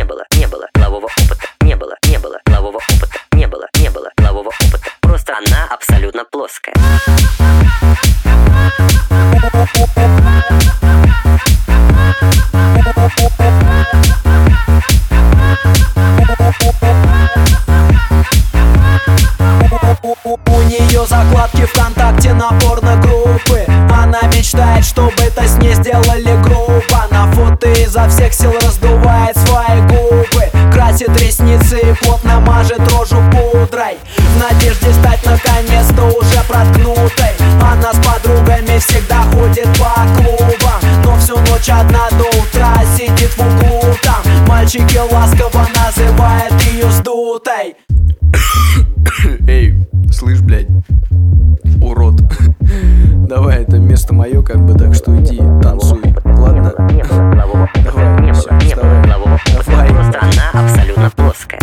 было полового опыта, не было полового опыта, не было полового опыта. Просто она абсолютно плоская. У нее закладки ВКонтакте на порно-группы. Она мечтает, чтобы это с ней сделали грубо. На фото изо всех сил раздувает свои губы, красит ресницы и плотно мажет рожу пудрой, в надежде стать наконец-то уже проткнутой. Она с подругами всегда ходит по клубам, но всю ночь одна до утра сидит в углу там. Мальчики ласково называют ее сдутой. Эй, слышь, блядь, урод. Давай, это место мое, как бы, так что иди, танцуй, ладно? Давай, все, вставай. Давай. Просто она абсолютно плоская.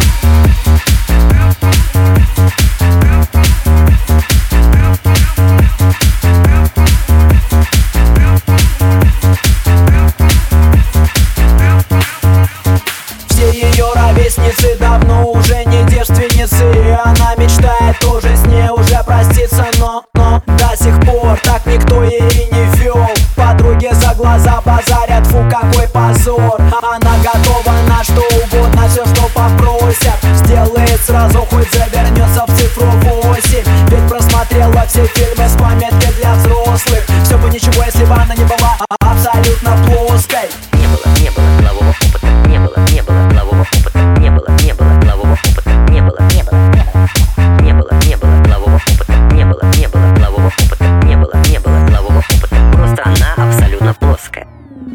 Все ее ровесницы давно уже не девственницы, и она мечтает тоже с ней уже проститься, но до сих пор так никто ей и не вел. Подруги за глаза базарят, фу, какой позор. Она готова на что угодно, все, что попросят, сделает сразу, хоть завернется в цифру 8. Ведь просмотрела все фильмы с пометкой для взрослых. Все бы ничего, если бы она не была абсолютно плоской. Не было полового опыта, не было полового опыта, не было полового опыта, не было полового опыта, не было полового опыта, не было полового опыта. Просто она абсолютно плоская.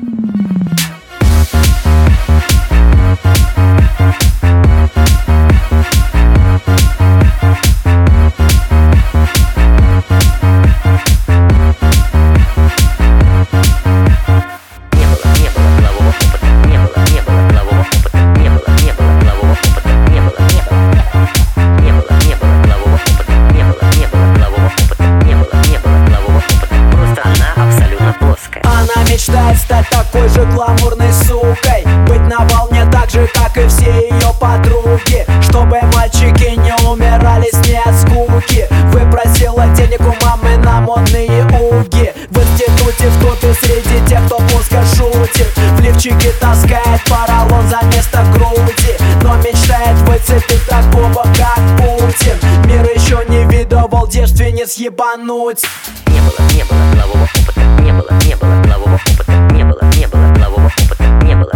Мечтает стать такой же гламурной сукой, быть на волне так же, как и все ее подруги, чтобы мальчики не умирали с ней от скуки. Выпросила денег у мамы на модные уги, в институте в топе среди тех, кто плоско шутит, в лифчике таскает поролон за место груди, но мечтает выцепить такого, как Путин. Мир еще не видывал девственниц ебануть. Не было полового опыта, не было полового опыта, не было полового опыта, не было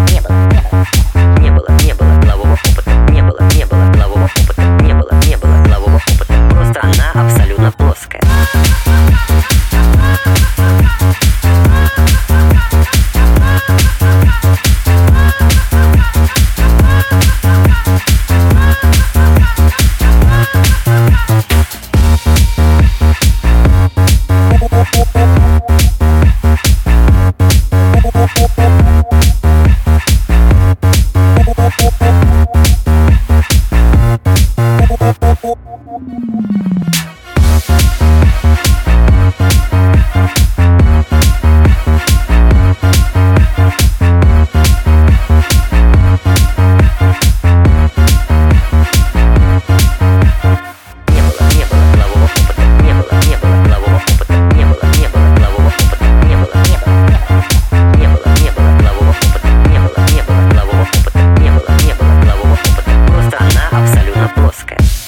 полового опыта, не было полового опыта, не было полового опыта. Просто она абсолютно плоская. Просто она абсолютно плоская.